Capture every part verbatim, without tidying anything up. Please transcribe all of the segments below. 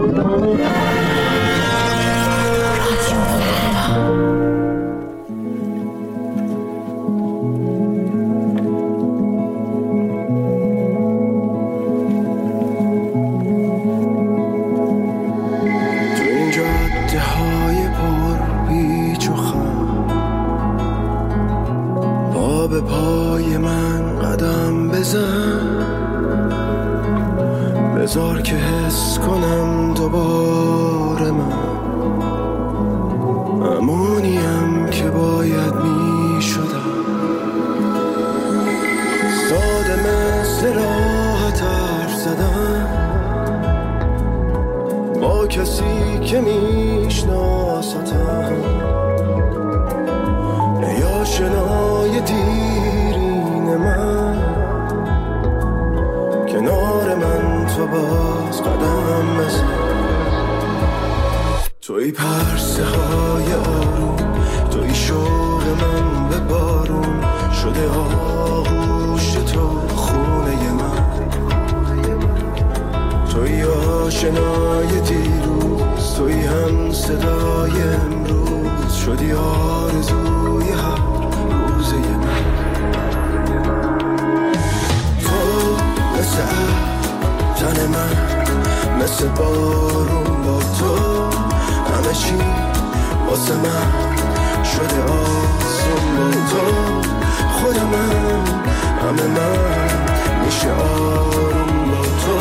بذار که حس کنم دوباره من همونیم که باید می شدم. ساده مثل راحت حرف زدن با کسی که میشناستم، ای آشنای دیرین من، کنار من تو باز قدم بزن. توی پرسه های آروم، توی شوق من به بارون شده آغوش تو خونه من. توی آشنای دیروز، توی هم صدای امروز شدی آرزوی هر روزه من. تو مثل تن من، مثل بارون با تو همه چی واسه من شده آسون. با تو خود من همه من میشه آروم. با تو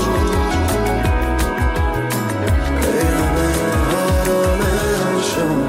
ای همه آرامشم.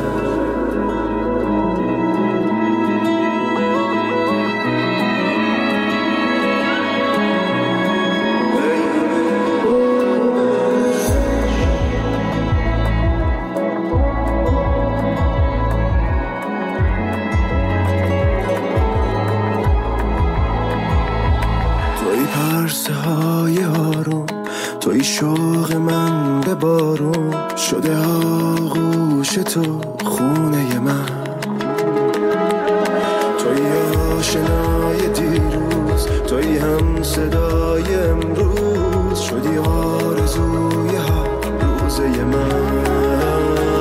پرسه های آروم، توی شوق من به بارون شده آغوش تو خونه من. توی آشنای دیروز، توی هم صدای امروز شدی آرزوی هر روزه من.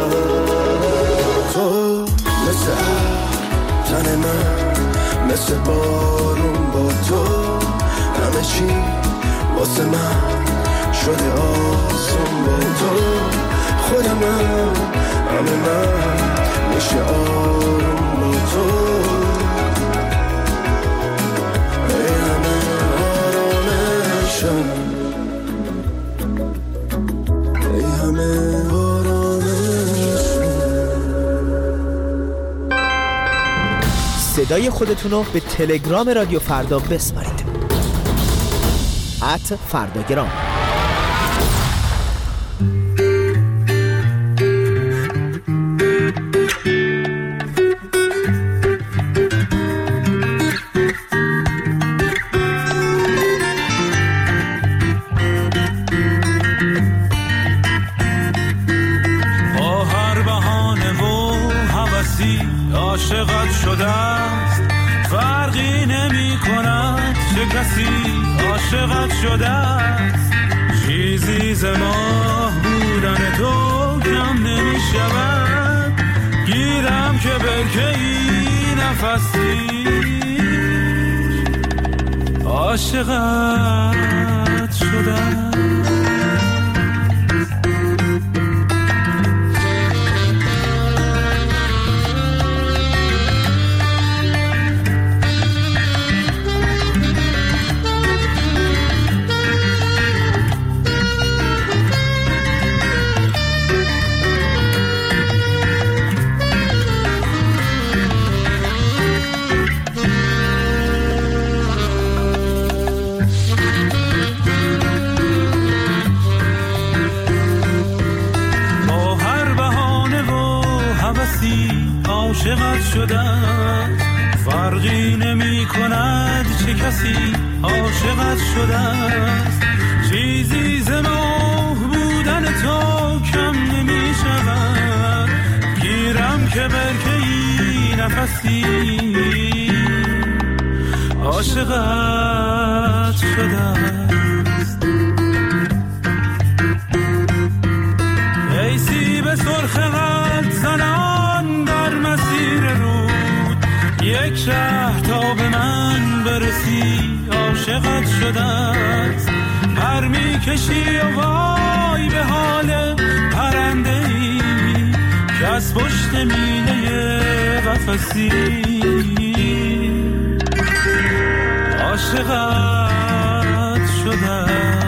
تو مثل تن من، مثل بارون با تو همه چی واسه من شده آسون. با تو خود من همه من میشه آروم. با تو ای همه آرامشم، ای همه آرامشم. صدای خودتونو به تلگرام رادیو فردا بسپارید. ات فرداگرام. با هر بهانه و هوسی عاشقت شده است، فرقی نمی کند چه کسی عاشقت شده است. چیزی ز ماه بودن تو کم نمی شود، گیرم که برکه‌ای نفسی عاشقت شده است. عاشقت شده فرقی نمی کند چه کسی عاشقت شده است. چیزی ز ماه بودن تو کم نمی شود، گیرم که برکه‌ای نفسی عاشقت شده است. شده است. پر میکشی و وای به حال پرنده ای که از پشت مینه قفسی عاشقت شده است.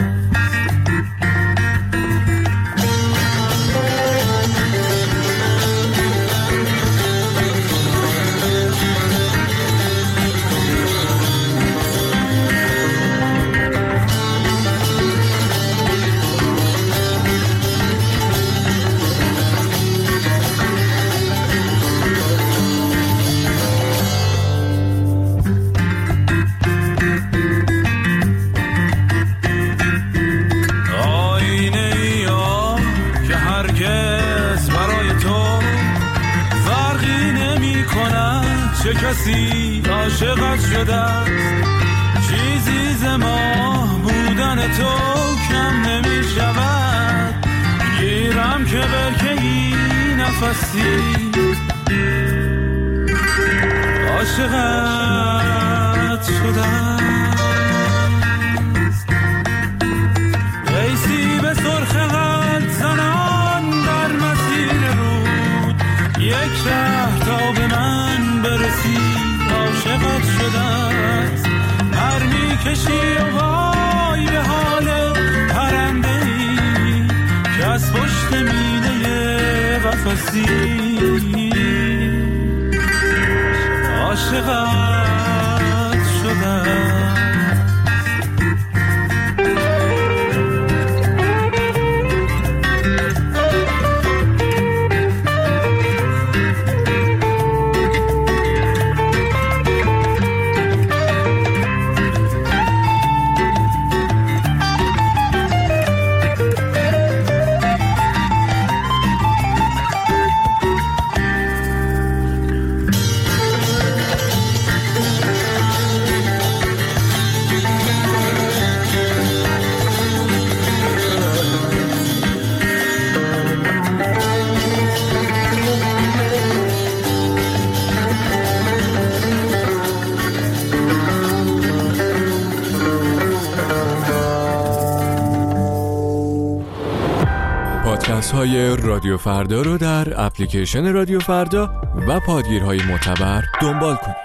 چه کسی عاشقت شده است. چیزی ز ماه بودن تو کم نمی شود. گیرم که برکهی نفسی عاشقت شده است. قیسی به سرخ قد زنان در مسیر رود، یک ره تا به من برسی عاشقت شده است. پر میکشی و وای به حال پرنده ای که از پشت مینه قفسی عاشقت شده است. پادکست های رادیو فردا رو در اپلیکیشن رادیو فردا و پادگیرهای معتبر دنبال کنید.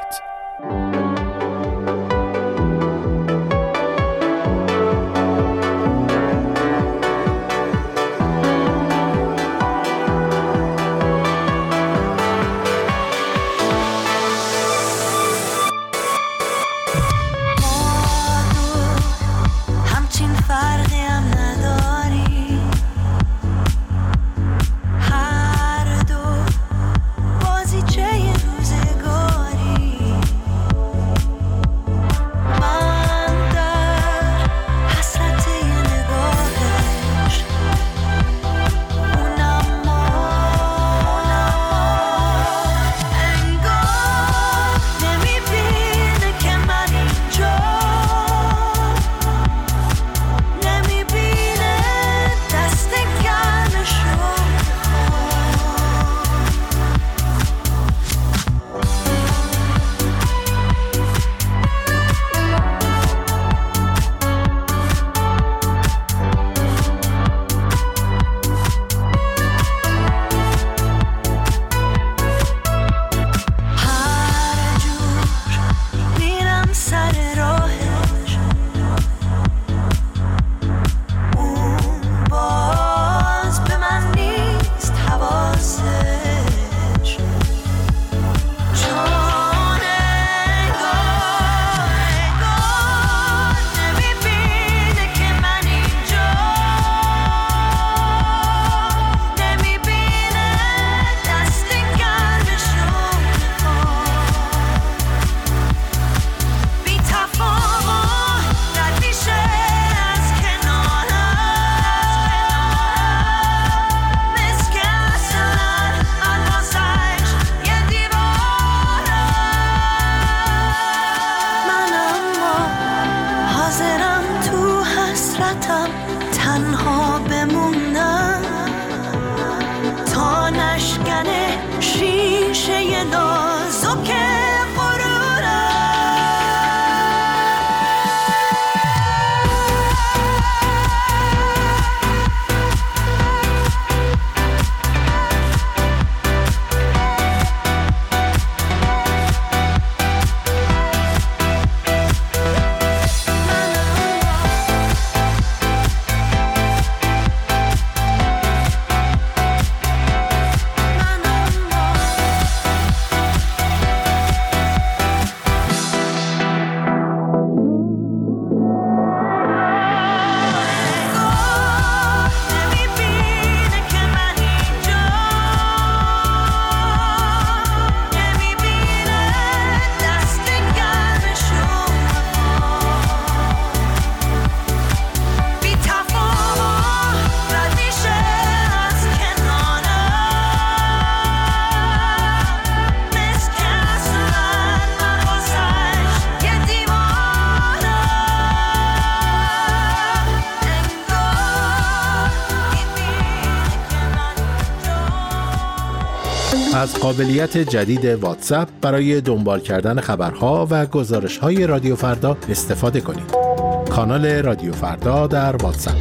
از قابلیت جدید واتساپ برای دنبال کردن خبرها و گزارش‌های رادیو فردا استفاده کنید. کانال رادیو فردا در واتساپ.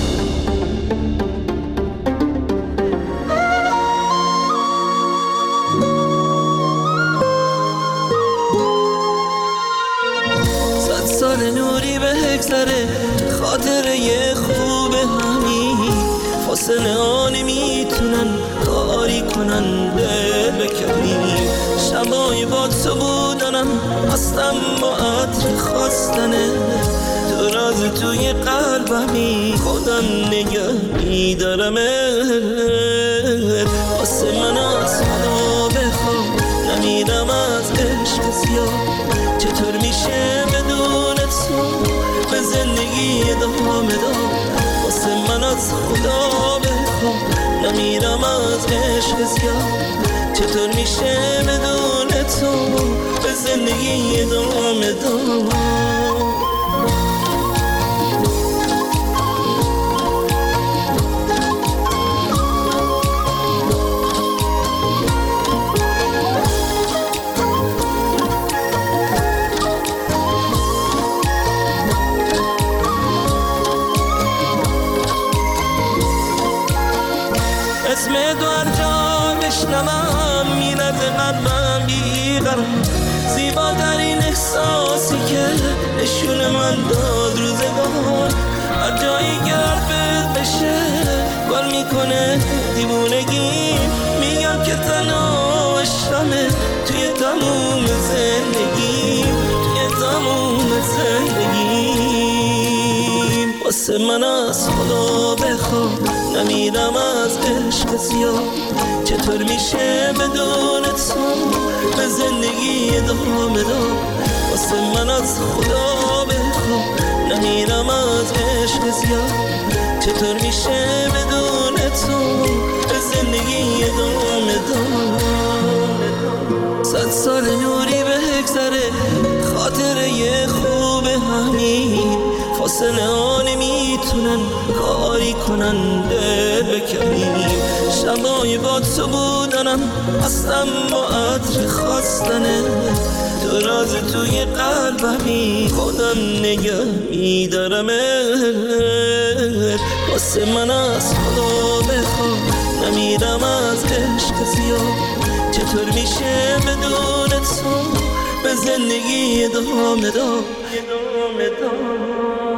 صد سال نوری به هکسره خاطره خوب همین فاصله ها نمیتونن کاری کنن دل بکنی شبای با تو بودنم هستم با عطر خواستنه تو راز توی قلبمی خودم نگه میدارمه واسه من از خدا بخوام نمیرم از عشق زیاد چطور میشه بدون تو به زندگی ادامه دار واسه من از خدا بخوام نمیرم از عشق زیاد چطور میشه بدون تو به زندگی ادامه دار اسم دو هر جا بشنوم میرد قلبم بیقرار زیباترین احساسی که نشون من داد روزگار هر جایی گرد بشه گل میکنه دیوونگی میگم که تنها عشقمه توی تموم زندگی توی تموم زندگی واسه من از خدا بخوام نمیرم از عشق زیاد چطور میشه بدون تو به زندگی ادامه دار واسه من از خدا بخوام نمیرم از عشق زیاد چطور میشه بدون تو به زندگی ادامه دار صد سال نوری به هکسره خاطره خوب همین فاصله ها نمیتونن کاری کنن دل بکنیم شبای با تو بودنم هستم با عطر خواستنه تو راز توی قلبمی خودم نگه میدارمه واسه من از خدا بخوام نمیرم از عشق زیاد چطور میشه بدون تو به زندگی ادامه دار ادامه دار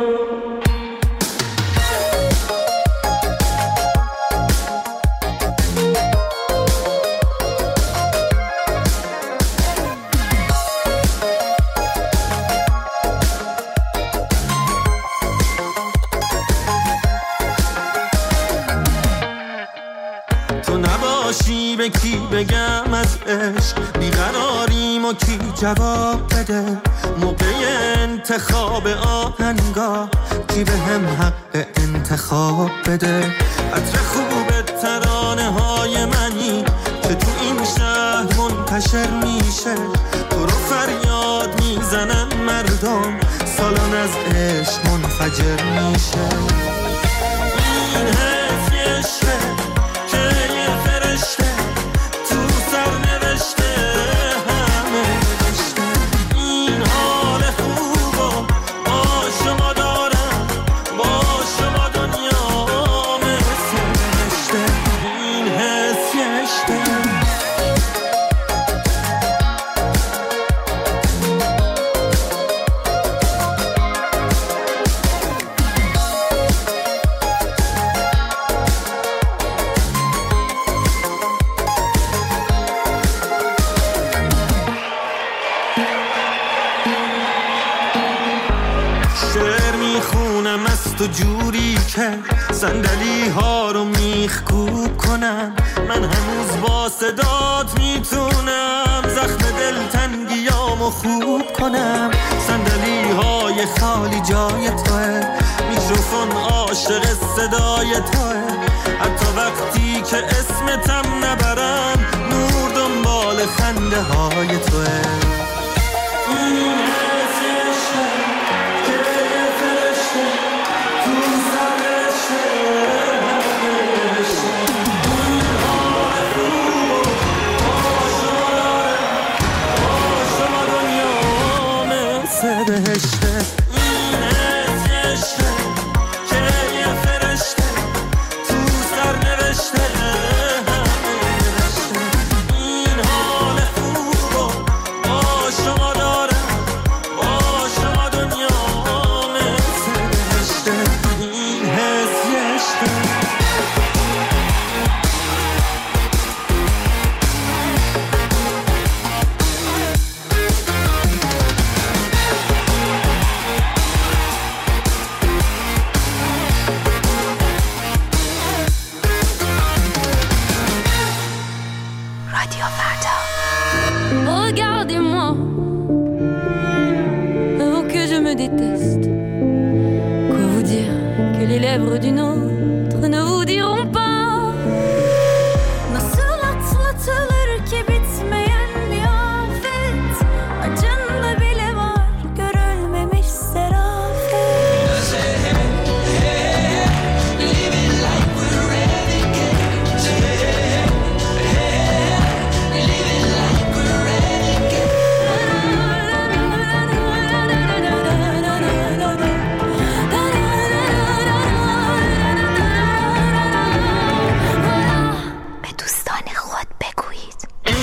به کی بگم از عشق بیقراریم و کی جواب بده موقع انتخاب آهنگا کی به هم حق انتخاب بده عطر خوب ترانه های منی که تو این شهر منتشر میشه تو رو فریاد میزنن مردم سالان از عشق منفجر میشه این حس یه عشقه که یه فرشته تو جوری که صندلی ها رو میخکوب کنم من هنوز با صدات میتونم زخم دلتنگیامو خوب کنم صندلی های خالی جای توه میکروفون عاشق صدای توه حتی وقتی که اسمتم نبرم نور دنبال خنده های توه l'amour d'une autre ne vous diront pas. Nasıl atlatılır ki bitmeyen bir afet, acında bile var görülmemiş serafet. Living like we're renegades. Living like we're renegades. به دوستان خود بگویید.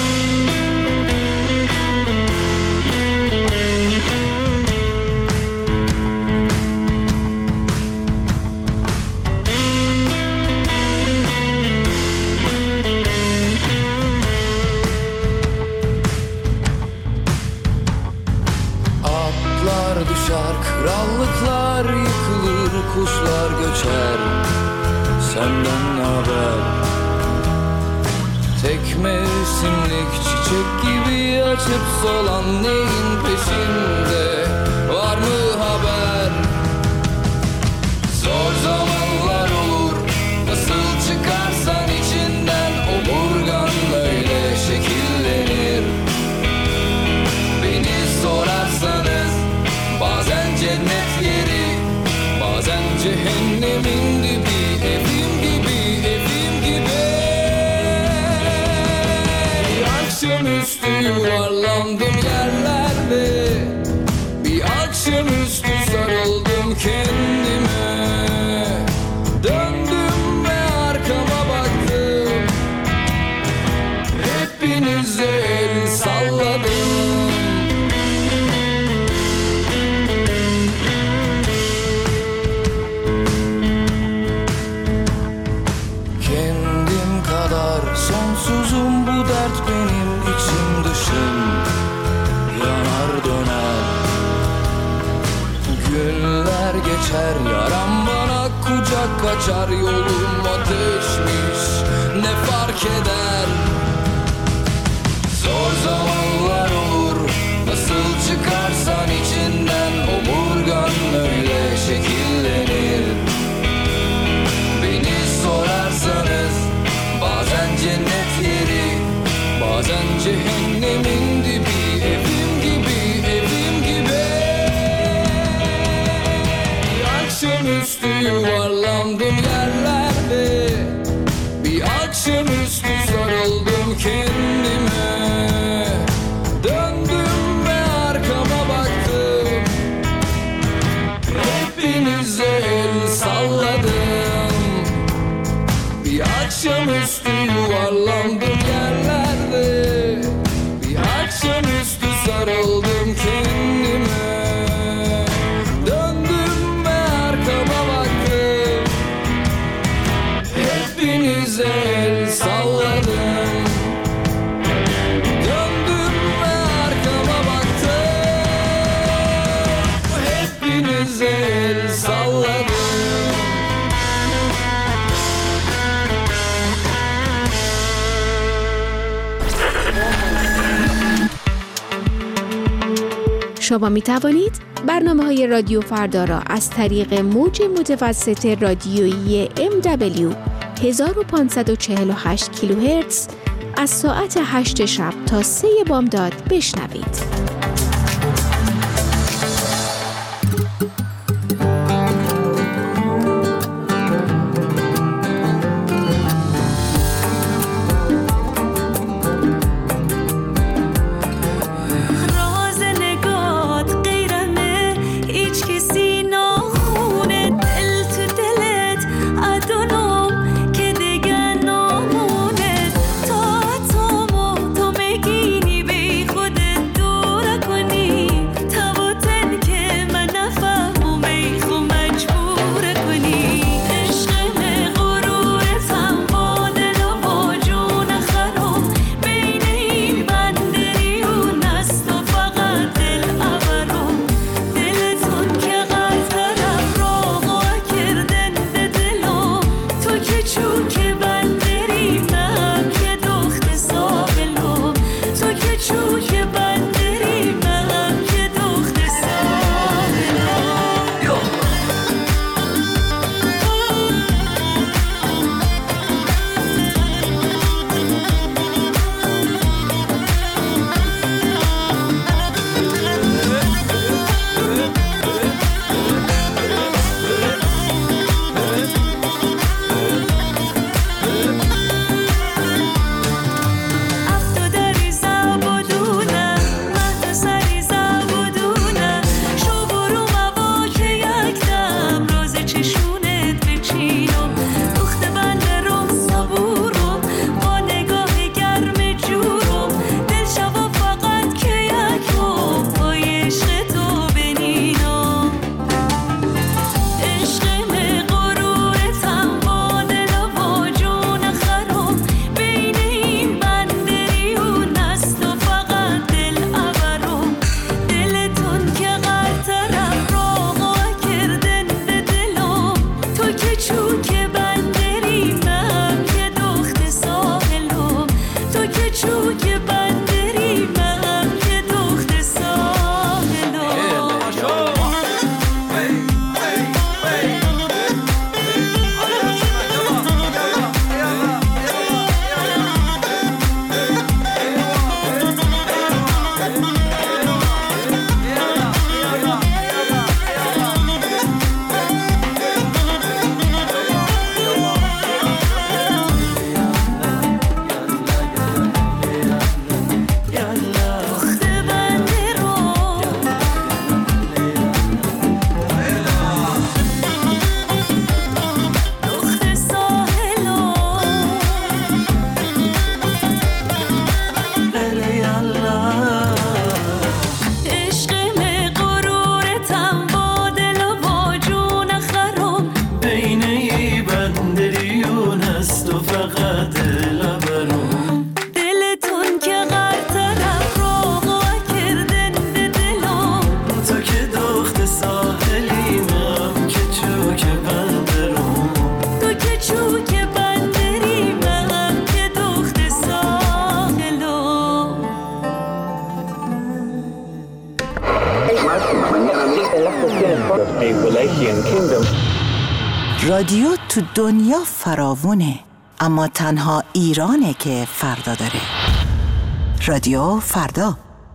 Atlar düşer, krallıklar yıkılır, kuşlar göçer. Senden ne haber? Tek mevsimlik çiçek gibi açıp solan neyin peşinde? Var mı haber? Zor zamanlar olur, nasıl çıkarsan içinden, omurgan öyle şekillenir. Beni sorarsanız bazen cennet yeri, bazen cehennemin dibi, evim gibi, evim gibi. Bir akşamüstü yuvarlandım yerlerde, bir akşamüstü sarıldım kendime. Döndüm ve arkama baktım, hepinize el salladım. Kendim kadar sonsuzum, bu dert benim içim dışım yanar döner. Günler geçer, yaram bana kucak kaçar, yolum ateşmiş, ne fark eder? Zor zamanlar olur, nasıl çıkarsan içinden, omurgan öyle şekillenir. Beni sorarsanız bazen cennet yeri, bazen cehennemin dibi, evim gibi, evim gibi. Bir akşamüstü yuvarlandım yerlerde, bir akşamüstü sarıldım kendime. Döndüm ve arkama baktım, hepinize el salladım. Bir akşamüstü yuvarlandım yerlerde, bir akşamüstü sarıldım kendime. Döndüm ve arkama baktım, hepinize el salladım. Döndüm ve arkama baktım, hepinize el salladım. شما می توانید برنامه های رادیو فردا را از طریق موج متوسط رادیویی ام دبلیو هزار و پانصد و چهل و هشت کیلوهرتز از ساعت هشت شب تا سه بامداد بشنوید. دور رادیو تو دنیا فراوونه، اما تنها ایرانه که فردا داره. رادیو فردا.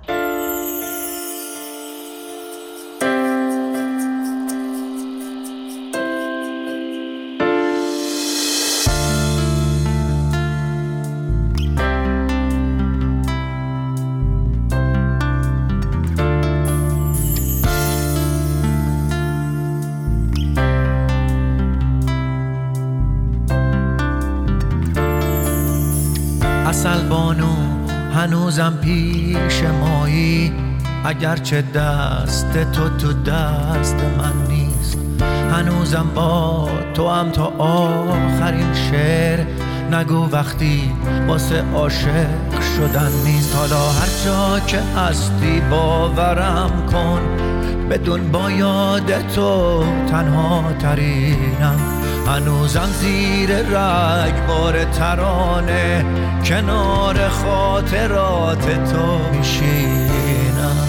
اصل بانو هنوزم پیش مایی، اگرچه دست تو تو دست من نیست. هنوزم با تو هم تا آخرین شعر، نگو وقتی واسه عاشق شدن نیست. حالا هر جا که هستی باورم کن، بدون با یاد تو تنها ترینم. هنوزم زیر رگبار ترانه، کنار خاطرات تو میشینم.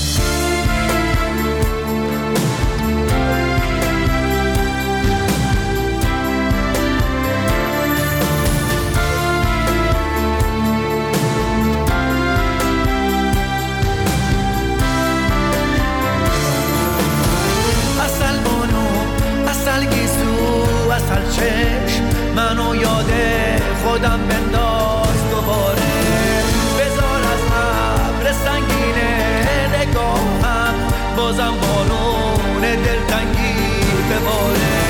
اصل بانو، اصل گیسو، اصل چشم، منو یاد خودم بنداز دوباره. بذار از ابر سنگینه نگاهم، بازم بارون دلتنگی بباره.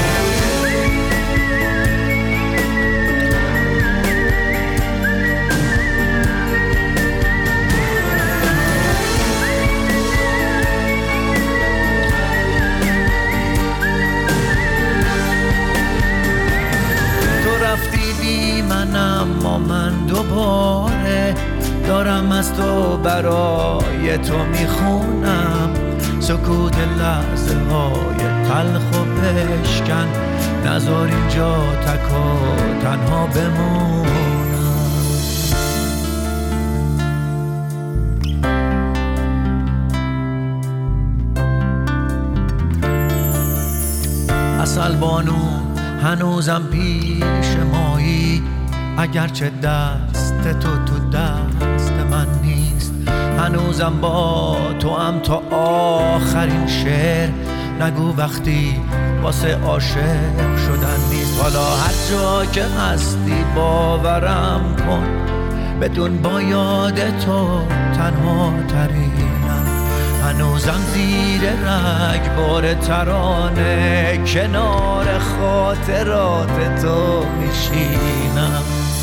رفتی بی من، اما من دوباره دارم از تو برای تو میخونم. سکوت لحظه های تلخ و بشکن، نذار اینجا تک و تنها بمونم. اصل بانو هنوزم پیش مایی، اگرچه دست تو تو دست من نیست. هنوزم با تو هم تا آخرین شعر، نگو وقتی واسه عاشق شدن نیست. حالا هر جا که هستی باورم کن، بدون با یاد تو تنها ترینم. هنوزم زیر رگبار ترانه، کنار خاطرات تو میشینم.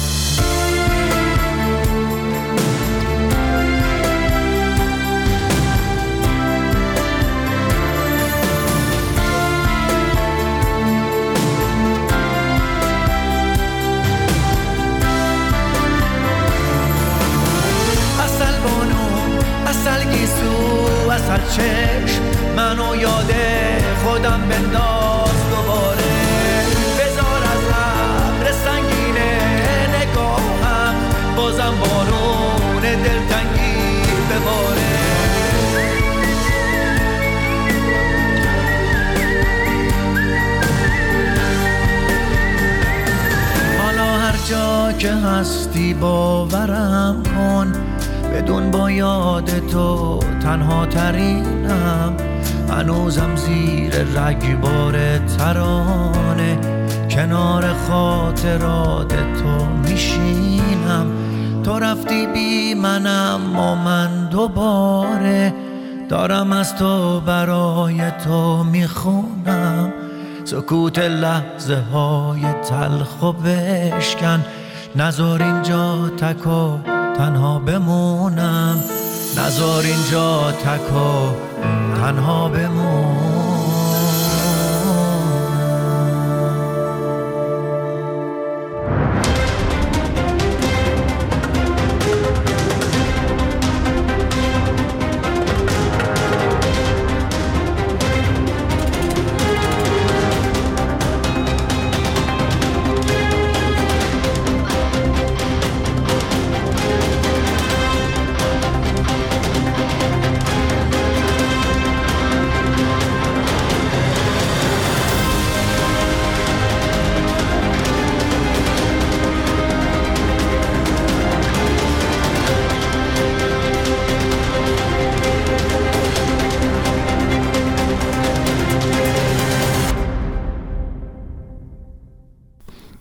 اصل بانو، اصل گیسو، اصل چشم، منو یاد خودم بنداز دوباره. بذار از ابر سنگینه نگاهم، بازم بارون دلتنگی بباره. حالا هر جا که هستی باورم کن، بدون با یاد تو تنها ترینم. هنوزم زیر رگبار ترانه، کنار خاطرات تو میشینم. تو رفتی بی من، اما من دوباره دارم از تو برای تو میخونم. سکوت لحظه های تلخ و بشکن، نذار اینجا تک و تنها بمونم. نذار اینجا تک و تنها بمونم.